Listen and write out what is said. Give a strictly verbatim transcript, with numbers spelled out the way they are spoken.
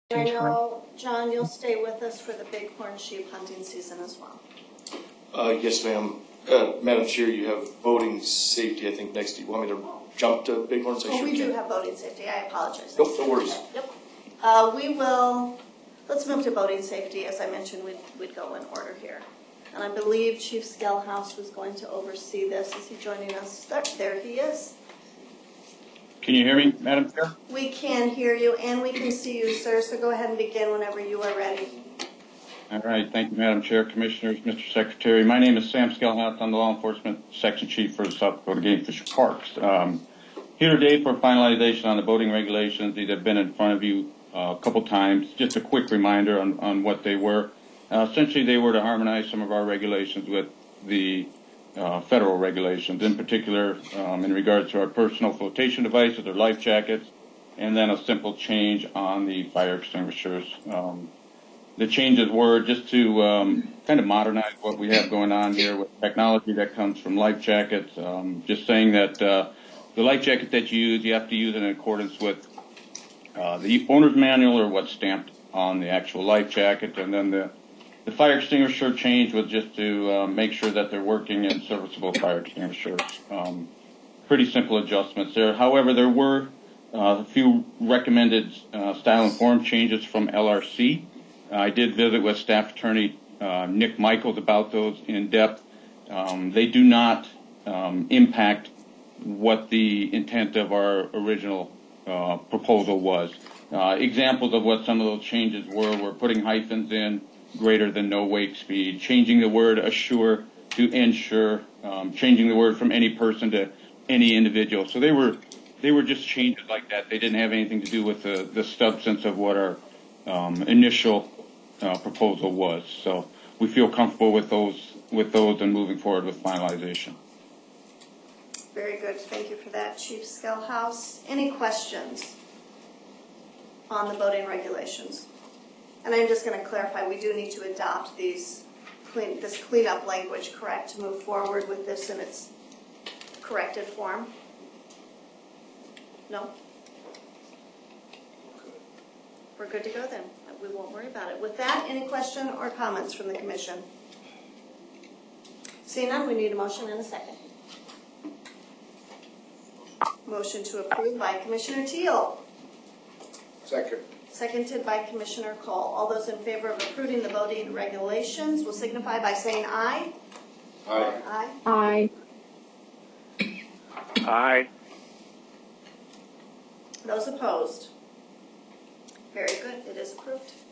I know, John, you'll stay with us for the bighorn sheep hunting season as well. Uh, yes, ma'am. Uh, Madam Chair, you have voting safety, I think, next. Do you want me to jump to bighorn Oh, section? we do have voting safety. I apologize. Nope, no worries. Yep. Uh, we will, let's move to voting safety. As I mentioned, we'd, we'd go in order here. And I believe Chief Skellhouse was going to oversee this. Is he joining us? There, there he is. Can you hear me, Madam Chair? We can hear you and we can see you, sir. So go ahead and begin whenever you are ready. All right. Thank you, Madam Chair, Commissioners, Mister Secretary. My name is Sam Skellhouse. I'm the Law Enforcement Section Chief for the South Dakota Game Fish Parks. Um, here today for finalization on the boating regulations. These have been in front of you uh, a couple times. Just a quick reminder on, on what they were. Uh, essentially, they were to harmonize some of our regulations with the uh, federal regulations, in particular um, in regards to our personal flotation devices or life jackets, and then a simple change on the fire extinguishers. Um, the changes were just to um, kind of modernize what we have going on here with technology that comes from life jackets. Um, just saying that uh, the life jacket that you use, you have to use it in accordance with uh, the owner's manual or what's stamped on the actual life jacket, and then the The fire extinguisher change was just to uh, make sure that they're working in serviceable fire extinguishers. Um, pretty simple adjustments there. However, there were uh, a few recommended uh, style and form changes from L R C. Uh, I did visit with Staff Attorney uh, Nick Michaels about those in depth. Um, they do not um, impact what the intent of our original uh, proposal was. Uh, examples of what some of those changes were were putting hyphens in, greater than no wake speed, changing the word assure to ensure, um, changing the word from any person to any individual. So they were they were just changes like that. They didn't have anything to do with the, the substance of what our um, initial uh, proposal was. So we feel comfortable with those with those and moving forward with finalization. Very good. Thank you for that, Chief Skellhouse. Any questions on the voting regulations? And I'm just going to clarify, we do need to adopt these clean, this cleanup language, correct, to move forward with this in its corrected form? No? We're good to go then. We won't worry about it. With that, any question or comments from the Commission? Seeing none, we need a motion and a second. Motion to approve by Commissioner Teal. Second. Seconded by Commissioner Cole. All those in favor of approving the voting regulations will signify by saying aye. Aye. Aye. Aye. Aye. Those opposed? Very good. It is approved.